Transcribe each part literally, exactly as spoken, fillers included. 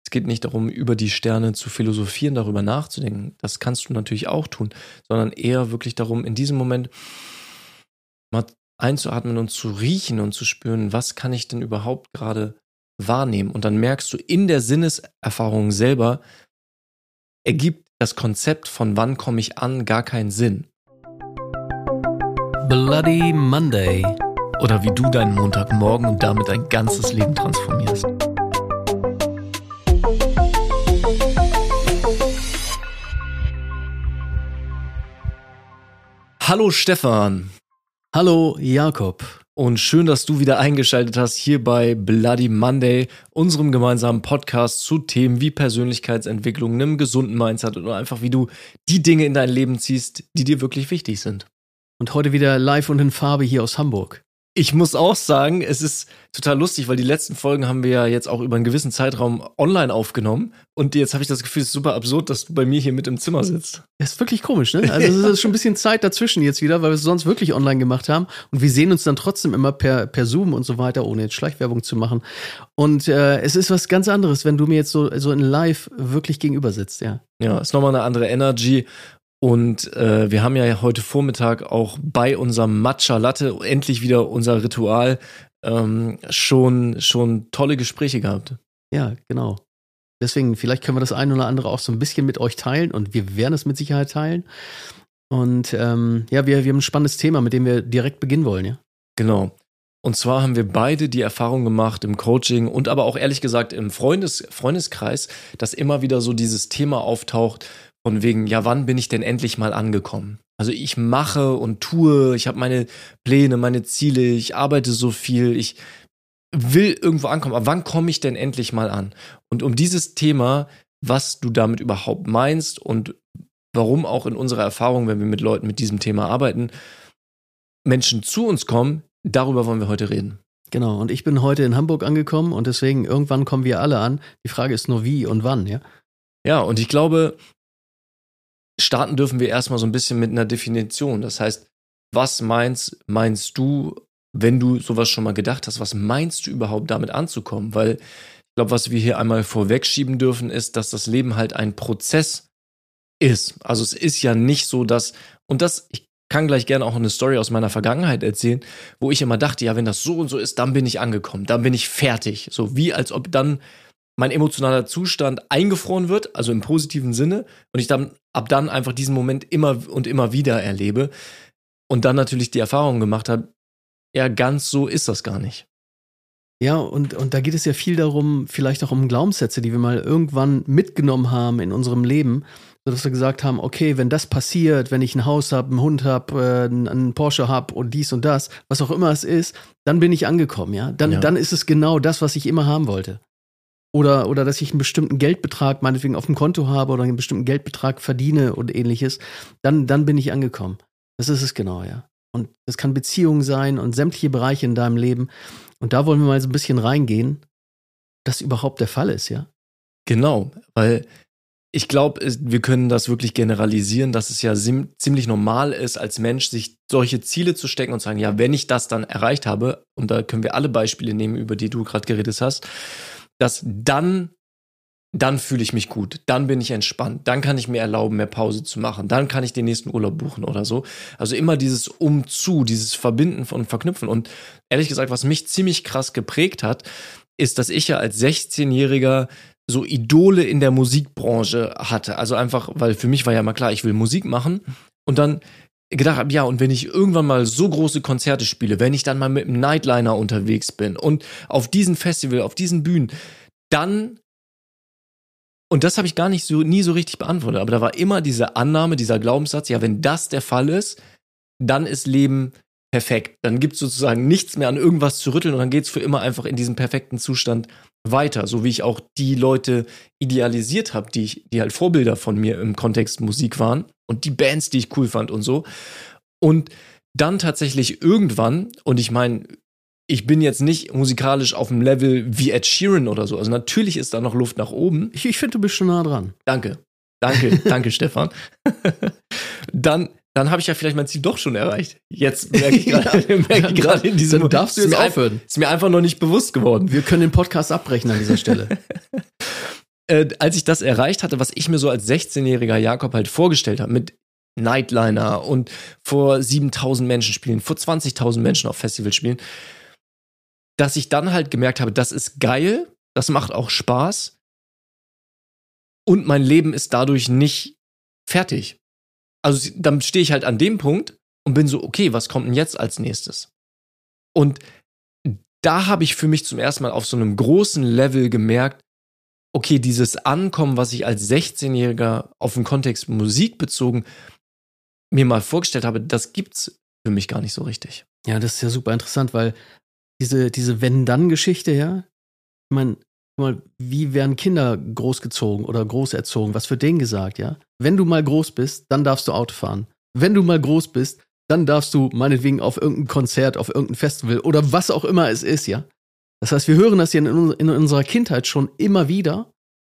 Es geht nicht darum, über die Sterne zu philosophieren, darüber nachzudenken. Das kannst du natürlich auch tun, sondern eher wirklich darum, in diesem Moment mal einzuatmen und zu riechen und zu spüren, was kann ich denn überhaupt gerade wahrnehmen? Und dann merkst du, in der Sinneserfahrung selber ergibt das Konzept von wann komme ich an gar keinen Sinn. Bloody Monday. Oder wie du deinen Montagmorgen und damit dein ganzes Leben transformierst. Hallo Stefan. Hallo Jakob. Und schön, dass du wieder eingeschaltet hast hier bei Bloody Monday, unserem gemeinsamen Podcast zu Themen wie Persönlichkeitsentwicklung, einem gesunden Mindset oder einfach wie du die Dinge in dein Leben ziehst, die dir wirklich wichtig sind. Und heute wieder live und in Farbe hier aus Hamburg. Ich muss auch sagen, es ist total lustig, weil die letzten Folgen haben wir ja jetzt auch über einen gewissen Zeitraum online aufgenommen. Und jetzt habe ich das Gefühl, es ist super absurd, dass du bei mir hier mit im Zimmer sitzt. Das ist wirklich komisch, ne? Also es ist schon ein bisschen Zeit dazwischen jetzt wieder, weil wir es sonst wirklich online gemacht haben. Und wir sehen uns dann trotzdem immer per, per Zoom und so weiter, ohne jetzt Schleichwerbung zu machen. Und äh, es ist was ganz anderes, wenn du mir jetzt so, so in live wirklich gegenüber sitzt, ja. Ja, ist nochmal eine andere Energy. Und äh, wir haben ja heute Vormittag auch bei unserem Matcha Latte, endlich wieder unser Ritual, ähm, schon, schon tolle Gespräche gehabt. Ja, genau. Deswegen, vielleicht können wir das ein oder andere auch so ein bisschen mit euch teilen und wir werden es mit Sicherheit teilen. Und ähm, ja, wir, wir haben ein spannendes Thema, mit dem wir direkt beginnen wollen, ja. Genau. Und zwar haben wir beide die Erfahrung gemacht im Coaching und aber auch ehrlich gesagt im Freundes, Freundeskreis, dass immer wieder so dieses Thema auftaucht, von wegen, ja, wann bin ich denn endlich mal angekommen? Also ich mache und tue, ich habe meine Pläne, meine Ziele, ich arbeite so viel, ich will irgendwo ankommen, aber wann komme ich denn endlich mal an? Und um dieses Thema, was du damit überhaupt meinst und warum auch in unserer Erfahrung, wenn wir mit Leuten mit diesem Thema arbeiten, Menschen zu uns kommen, darüber wollen wir heute reden. Genau, und ich bin heute in Hamburg angekommen und deswegen irgendwann kommen wir alle an. Die Frage ist nur wie und wann, ja? Ja, und ich glaube, starten dürfen wir erstmal so ein bisschen mit einer Definition. Das heißt, was meinst, meinst du, wenn du sowas schon mal gedacht hast, was meinst du überhaupt damit anzukommen? Weil ich glaube, was wir hier einmal vorwegschieben dürfen, ist, dass das Leben halt ein Prozess ist. Also es ist ja nicht so, dass, und das, ich kann gleich gerne auch eine Story aus meiner Vergangenheit erzählen, wo ich immer dachte, ja, wenn das so und so ist, dann bin ich angekommen, dann bin ich fertig. So wie als ob dann mein emotionaler Zustand eingefroren wird, also im positiven Sinne, und ich dann ab dann einfach diesen Moment immer und immer wieder erlebe und dann natürlich die Erfahrung gemacht habe, ja, ganz so ist das gar nicht. Ja, und, und da geht es ja viel darum, vielleicht auch um Glaubenssätze, die wir mal irgendwann mitgenommen haben in unserem Leben, sodass wir gesagt haben, okay, wenn das passiert, wenn ich ein Haus habe, einen Hund habe, äh, einen Porsche habe und dies und das, was auch immer es ist, dann bin ich angekommen, ja. Dann, ja. dann ist es genau das, was ich immer haben wollte. Oder, oder dass ich einen bestimmten Geldbetrag meinetwegen auf dem Konto habe oder einen bestimmten Geldbetrag verdiene und ähnliches, dann, dann bin ich angekommen. Das ist es genau, ja. Und das kann Beziehung sein und sämtliche Bereiche in deinem Leben. Und da wollen wir mal so ein bisschen reingehen, dass überhaupt der Fall ist, ja. Genau, weil ich glaube, wir können das wirklich generalisieren, dass es ja sim- ziemlich normal ist, als Mensch sich solche Ziele zu stecken und zu sagen, ja, wenn ich das dann erreicht habe, und da können wir alle Beispiele nehmen, über die du gerade geredet hast, dass dann, dann fühle ich mich gut, dann bin ich entspannt, dann kann ich mir erlauben, mehr Pause zu machen, dann kann ich den nächsten Urlaub buchen oder so. Also immer dieses Umzu, dieses Verbinden und Verknüpfen. Und ehrlich gesagt, was mich ziemlich krass geprägt hat, ist, dass ich ja als sechzehnjähriger so Idole in der Musikbranche hatte. Also einfach, weil für mich war ja mal klar, ich will Musik machen und dann gedacht habe, ja, und wenn ich irgendwann mal so große Konzerte spiele, wenn ich dann mal mit einem Nightliner unterwegs bin und auf diesen Festival, auf diesen Bühnen, dann, und das habe ich gar nicht so, nie so richtig beantwortet, aber da war immer diese Annahme, dieser Glaubenssatz, ja, wenn das der Fall ist, dann ist Leben perfekt. Dann gibt es sozusagen nichts mehr an irgendwas zu rütteln und dann geht es für immer einfach in diesem perfekten Zustand weiter, so wie ich auch die Leute idealisiert habe, die ich, die halt Vorbilder von mir im Kontext Musik waren und die Bands, die ich cool fand und so. Und dann tatsächlich irgendwann, und ich meine, ich bin jetzt nicht musikalisch auf dem Level wie Ed Sheeran oder so, also natürlich ist da noch Luft nach oben. Ich, ich finde, du bist schon nah dran. Danke, danke, danke Stefan. Dann Dann habe ich ja vielleicht mein Ziel doch schon erreicht. Jetzt merke ich gerade ja, merke ich gerade in diesem Dann darfst du jetzt ist mir aufhören. Ein, ist mir einfach noch nicht bewusst geworden. Wir können den Podcast abbrechen an dieser Stelle. äh, als ich das erreicht hatte, was ich mir so als sechzehnjähriger Jakob halt vorgestellt habe, mit Nightliner und vor siebentausend Menschen spielen, vor zwanzigtausend Menschen auf Festivals spielen, dass ich dann halt gemerkt habe, das ist geil, das macht auch Spaß und mein Leben ist dadurch nicht fertig. Also dann stehe ich halt an dem Punkt und bin so, okay, was kommt denn jetzt als nächstes? Und da habe ich für mich zum ersten Mal auf so einem großen Level gemerkt, okay, dieses Ankommen, was ich als sechzehnjähriger auf den Kontext Musik bezogen mir mal vorgestellt habe, das gibt's für mich gar nicht so richtig. Ja, das ist ja super interessant, weil diese, diese Wenn-Dann-Geschichte, ja, ich meine, mal, wie werden Kinder großgezogen oder großerzogen? Was wird denen gesagt, ja? Wenn du mal groß bist, dann darfst du Auto fahren. Wenn du mal groß bist, dann darfst du meinetwegen auf irgendein Konzert, auf irgendein Festival oder was auch immer es ist, ja? Das heißt, wir hören das ja in, in unserer Kindheit schon immer wieder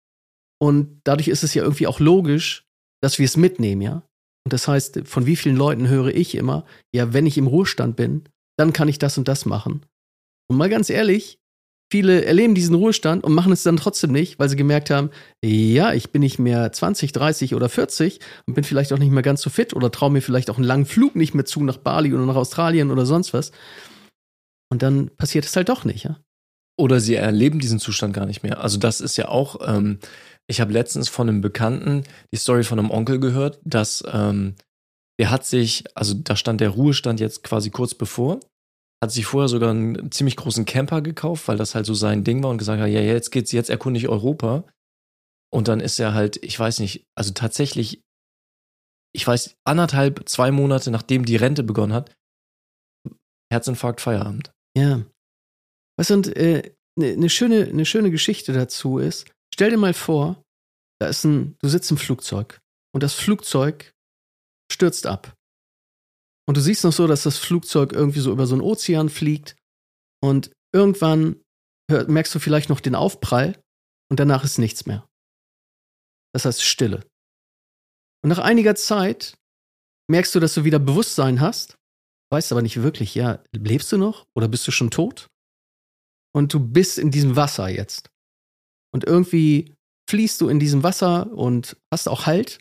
und dadurch ist es ja irgendwie auch logisch, dass wir es mitnehmen, ja? Und das heißt, von wie vielen Leuten höre ich immer, ja, wenn ich im Ruhestand bin, dann kann ich das und das machen. Und mal ganz ehrlich, viele erleben diesen Ruhestand und machen es dann trotzdem nicht, weil sie gemerkt haben, ja, ich bin nicht mehr zwanzig, dreißig oder vierzig und bin vielleicht auch nicht mehr ganz so fit oder traue mir vielleicht auch einen langen Flug nicht mehr zu nach Bali oder nach Australien oder sonst was. Und dann passiert es halt doch nicht, ja. Oder sie erleben diesen Zustand gar nicht mehr. Also das ist ja auch, ähm, ich habe letztens von einem Bekannten die Story von einem Onkel gehört, dass ähm, der hat sich, also da stand der Ruhestand jetzt quasi kurz bevor, hat sich vorher sogar einen ziemlich großen Camper gekauft, weil das halt so sein Ding war und gesagt hat, ja, jetzt geht's, jetzt erkunde ich Europa. Und dann ist er halt, ich weiß nicht, also tatsächlich, ich weiß, anderthalb, zwei Monate nachdem die Rente begonnen hat, Herzinfarkt, Feierabend. Ja. Weißt du, und äh, ne, ne schöne, eine schöne Geschichte dazu ist, stell dir mal vor, da ist ein, du sitzt im Flugzeug und das Flugzeug stürzt ab. Und du siehst noch so, dass das Flugzeug irgendwie so über so einen Ozean fliegt und irgendwann hör, merkst du vielleicht noch den Aufprall und danach ist nichts mehr. Das heißt Stille. Und nach einiger Zeit merkst du, dass du wieder Bewusstsein hast, weißt aber nicht wirklich, ja, lebst du noch oder bist du schon tot? Und du bist in diesem Wasser jetzt. Und irgendwie fließt du in diesem Wasser und hast auch Halt.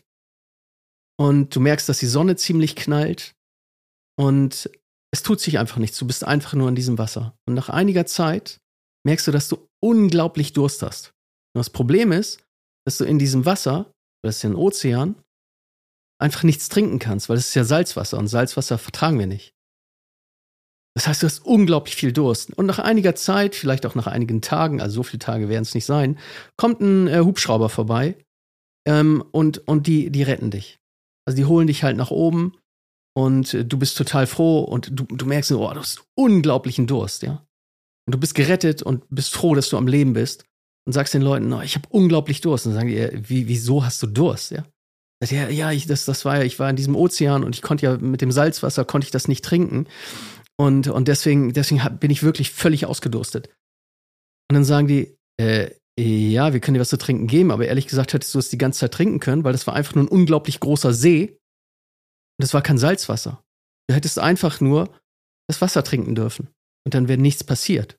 Und du merkst, dass die Sonne ziemlich knallt. Und es tut sich einfach nichts. Du bist einfach nur in diesem Wasser. Und nach einiger Zeit merkst du, dass du unglaublich Durst hast. Und das Problem ist, dass du in diesem Wasser, das ist ja ein Ozean, einfach nichts trinken kannst, weil es ist ja Salzwasser und Salzwasser vertragen wir nicht. Das heißt, du hast unglaublich viel Durst. Und nach einiger Zeit, vielleicht auch nach einigen Tagen, also so viele Tage werden es nicht sein, kommt ein äh, Hubschrauber vorbei ähm, und, und die, die retten dich. Also die holen dich halt nach oben und äh, du bist total froh und du, du merkst, oh, du hast unglaublichen Durst, ja. Und du bist gerettet und bist froh, dass du am Leben bist und sagst den Leuten, oh, ich habe unglaublich Durst. Und dann sagen die, wie, wieso hast du Durst, ja? Ja, ja, ich, das, das war ja, ich war in diesem Ozean und ich konnte ja mit dem Salzwasser konnte ich das nicht trinken. Und, und deswegen, deswegen hab, bin ich wirklich völlig ausgedurstet. Und dann sagen die, äh, ja, wir können dir was zu trinken geben, aber ehrlich gesagt hättest du es die ganze Zeit trinken können, weil das war einfach nur ein unglaublich großer See. Und das war kein Salzwasser. Du hättest einfach nur das Wasser trinken dürfen. Und dann wäre nichts passiert.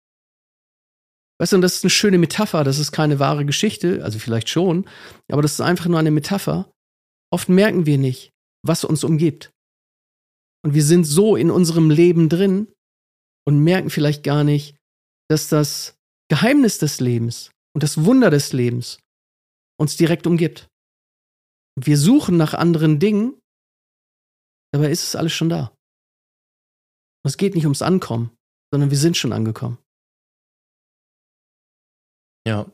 Weißt du, und das ist eine schöne Metapher, das ist keine wahre Geschichte, also vielleicht schon, aber das ist einfach nur eine Metapher. Oft merken wir nicht, was uns umgibt. Und wir sind so in unserem Leben drin und merken vielleicht gar nicht, dass das Geheimnis des Lebens und das Wunder des Lebens uns direkt umgibt. Wir suchen nach anderen Dingen, dabei ist es alles schon da. Und es geht nicht ums Ankommen, sondern wir sind schon angekommen. Ja.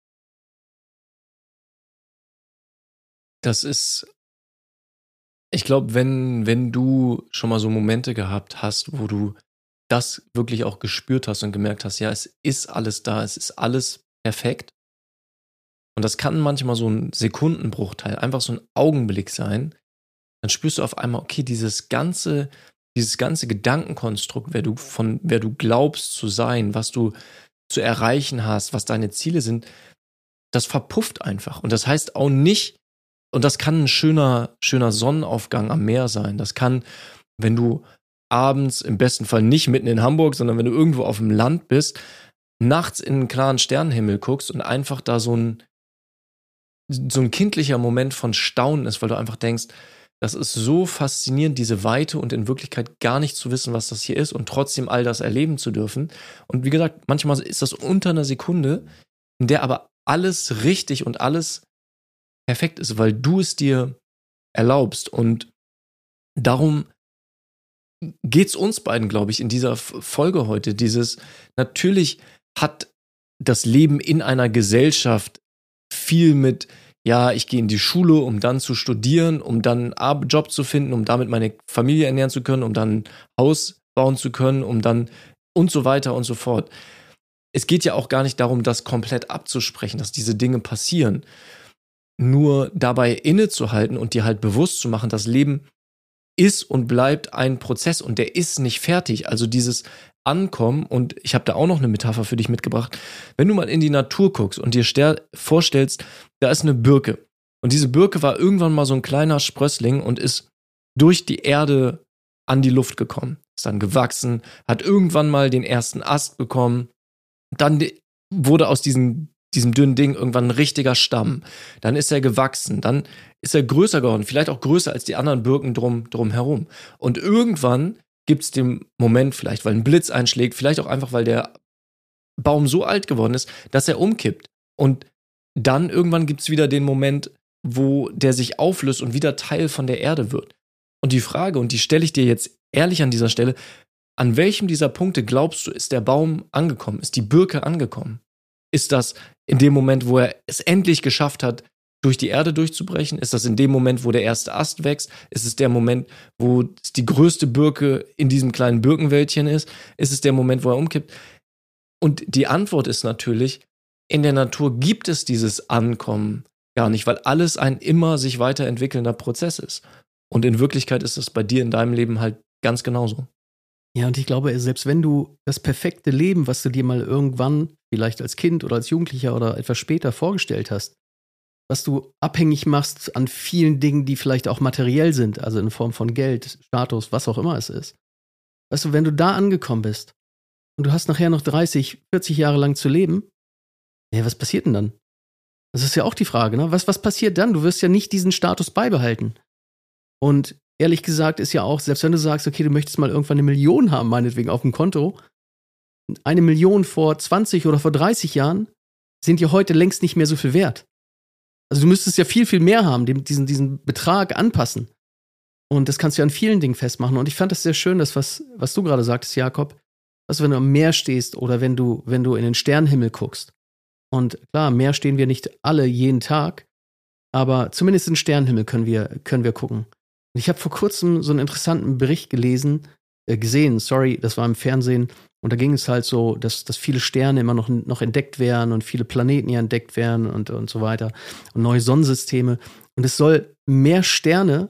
Das ist, ich glaube, wenn, wenn du schon mal so Momente gehabt hast, wo du das wirklich auch gespürt hast und gemerkt hast, ja, es ist alles da, es ist alles perfekt. Und das kann manchmal so ein Sekundenbruchteil, einfach so ein Augenblick sein. Dann spürst du auf einmal, okay, dieses ganze, dieses ganze Gedankenkonstrukt, wer du von, wer du glaubst zu sein, was du zu erreichen hast, was deine Ziele sind, das verpufft einfach. Und das heißt auch nicht, und das kann ein schöner, schöner Sonnenaufgang am Meer sein. Das kann, wenn du abends, im besten Fall nicht mitten in Hamburg, sondern wenn du irgendwo auf dem Land bist, nachts in einen klaren Sternenhimmel guckst und einfach da so ein, so ein kindlicher Moment von Staunen ist, weil du einfach denkst, das ist so faszinierend, diese Weite und in Wirklichkeit gar nicht zu wissen, was das hier ist und trotzdem all das erleben zu dürfen. Und wie gesagt, manchmal ist das unter einer Sekunde, in der aber alles richtig und alles perfekt ist, weil du es dir erlaubst. Und darum geht's uns beiden, glaube ich, in dieser Folge heute. Dieses, natürlich hat das Leben in einer Gesellschaft viel mit, ja, ich gehe in die Schule, um dann zu studieren, um dann einen Job zu finden, um damit meine Familie ernähren zu können, um dann ein Haus bauen zu können, um dann und so weiter und so fort. Es geht ja auch gar nicht darum, das komplett abzusprechen, dass diese Dinge passieren. Nur dabei innezuhalten und dir halt bewusst zu machen, das Leben ist und bleibt ein Prozess und der ist nicht fertig. Also dieses Ankommen, und ich habe da auch noch eine Metapher für dich mitgebracht, wenn du mal in die Natur guckst und dir ster- vorstellst, da ist eine Birke und diese Birke war irgendwann mal so ein kleiner Sprössling und ist durch die Erde an die Luft gekommen, ist dann gewachsen, hat irgendwann mal den ersten Ast bekommen, dann wurde aus diesem, diesem dünnen Ding irgendwann ein richtiger Stamm, dann ist er gewachsen, dann ist er größer geworden, vielleicht auch größer als die anderen Birken drum, drum herum. Und irgendwann gibt es den Moment, vielleicht weil ein Blitz einschlägt, vielleicht auch einfach, weil der Baum so alt geworden ist, dass er umkippt. Und dann irgendwann gibt es wieder den Moment, wo der sich auflöst und wieder Teil von der Erde wird. Und die Frage, und die stelle ich dir jetzt ehrlich an dieser Stelle, an welchem dieser Punkte glaubst du, ist der Baum angekommen? Ist die Birke angekommen? Ist das in dem Moment, wo er es endlich geschafft hat, durch die Erde durchzubrechen? Ist das in dem Moment, wo der erste Ast wächst? Ist es der Moment, wo es die größte Birke in diesem kleinen Birkenwäldchen ist? Ist es der Moment, wo er umkippt? Und die Antwort ist natürlich, in der Natur gibt es dieses Ankommen gar nicht, weil alles ein immer sich weiterentwickelnder Prozess ist. Und in Wirklichkeit ist es bei dir in deinem Leben halt ganz genauso. Ja, und ich glaube, selbst wenn du das perfekte Leben, was du dir mal irgendwann, vielleicht als Kind oder als Jugendlicher oder etwas später vorgestellt hast, was du abhängig machst an vielen Dingen, die vielleicht auch materiell sind, also in Form von Geld, Status, was auch immer es ist. Weißt du, wenn du da angekommen bist und du hast nachher noch dreißig, vierzig Jahre lang zu leben, ja, was passiert denn dann? Das ist ja auch die Frage, ne? Was, was passiert dann? Du wirst ja nicht diesen Status beibehalten. Und ehrlich gesagt ist ja auch, selbst wenn du sagst, okay, du möchtest mal irgendwann eine Million haben, meinetwegen auf dem Konto, eine Million vor zwanzig oder vor dreißig Jahren sind ja heute längst nicht mehr so viel wert. Also du müsstest ja viel, viel mehr haben, dem, diesen, diesen Betrag anpassen. Und das kannst du ja an vielen Dingen festmachen. Und ich fand das sehr schön, das, was, was du gerade sagtest, Jakob, dass wenn du am Meer stehst oder wenn du, wenn du in den Sternenhimmel guckst. Und klar, am Meer stehen wir nicht alle jeden Tag, aber zumindest in den Sternenhimmel können wir, können wir gucken. Und ich habe vor kurzem so einen interessanten Bericht gelesen, äh, gesehen, sorry, das war im Fernsehen. Und da ging es halt so, dass, dass viele Sterne immer noch, noch entdeckt werden und viele Planeten ja entdeckt werden und, und so weiter. Und neue Sonnensysteme. Und es soll mehr Sterne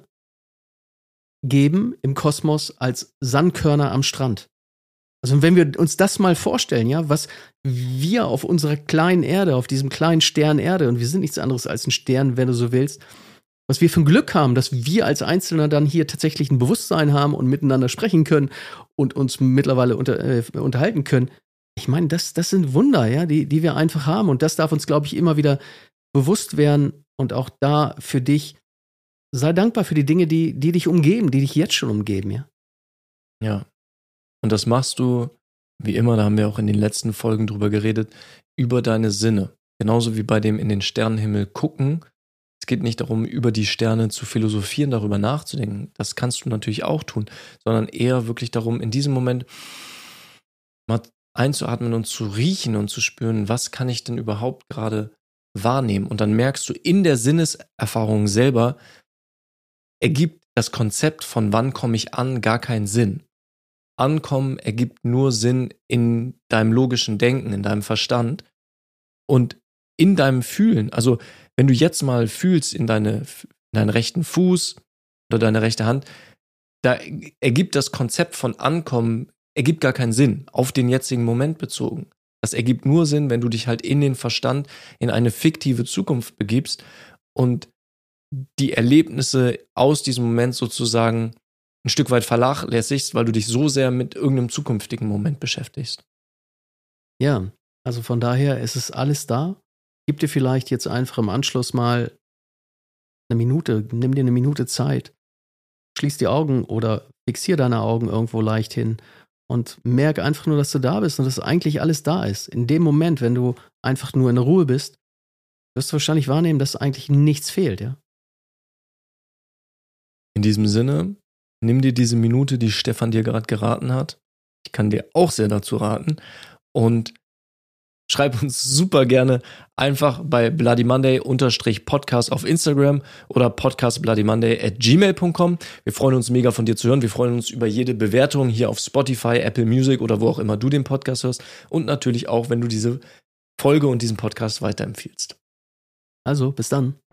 geben im Kosmos als Sandkörner am Strand. Also wenn wir uns das mal vorstellen, ja, was wir auf unserer kleinen Erde, auf diesem kleinen Stern Erde, und wir sind nichts anderes als ein Stern, wenn du so willst, was wir für ein Glück haben, dass wir als Einzelner dann hier tatsächlich ein Bewusstsein haben und miteinander sprechen können und uns mittlerweile unter, äh, unterhalten können. Ich meine, das, das sind Wunder, ja, die, die wir einfach haben. Und das darf uns, glaube ich, immer wieder bewusst werden. Und auch da für dich, sei dankbar für die Dinge, die, die dich umgeben, die dich jetzt schon umgeben, ja. Ja. Und das machst du, wie immer, da haben wir auch in den letzten Folgen drüber geredet, über deine Sinne. Genauso wie bei dem in den Sternenhimmel gucken. Es geht nicht darum, über die Sterne zu philosophieren, darüber nachzudenken. Das kannst du natürlich auch tun, sondern eher wirklich darum, in diesem Moment mal einzuatmen und zu riechen und zu spüren, was kann ich denn überhaupt gerade wahrnehmen? Und dann merkst du, in der Sinneserfahrung selber ergibt das Konzept von wann komme ich an gar keinen Sinn. Ankommen ergibt nur Sinn in deinem logischen Denken, in deinem Verstand und in deinem Fühlen. Also wenn du jetzt mal fühlst in, deine, in deinen rechten Fuß oder deine rechte Hand, da ergibt das Konzept von Ankommen, ergibt gar keinen Sinn, auf den jetzigen Moment bezogen. Das ergibt nur Sinn, wenn du dich halt in den Verstand, in eine fiktive Zukunft begibst und die Erlebnisse aus diesem Moment sozusagen ein Stück weit vernachlässigst, weil du dich so sehr mit irgendeinem zukünftigen Moment beschäftigst. Ja, also von daher ist es alles da. gib dir vielleicht jetzt einfach im Anschluss mal eine Minute, nimm dir eine Minute Zeit, schließ die Augen oder fixier deine Augen irgendwo leicht hin und merke einfach nur, dass du da bist und dass eigentlich alles da ist. In dem Moment, wenn du einfach nur in der Ruhe bist, wirst du wahrscheinlich wahrnehmen, dass eigentlich nichts fehlt, ja. In diesem Sinne, nimm dir diese Minute, die Stefan dir gerade geraten hat. Ich kann dir auch sehr dazu raten. Und schreib uns super gerne einfach bei Bloody Monday Podcast auf Instagram oder podcastbloodymonday at gmail punkt com. Wir freuen uns mega von dir zu hören. Wir freuen uns über jede Bewertung hier auf Spotify, Apple Music oder wo auch immer du den Podcast hörst. Und natürlich auch, wenn du diese Folge und diesen Podcast weiterempfiehlst. Also, bis dann.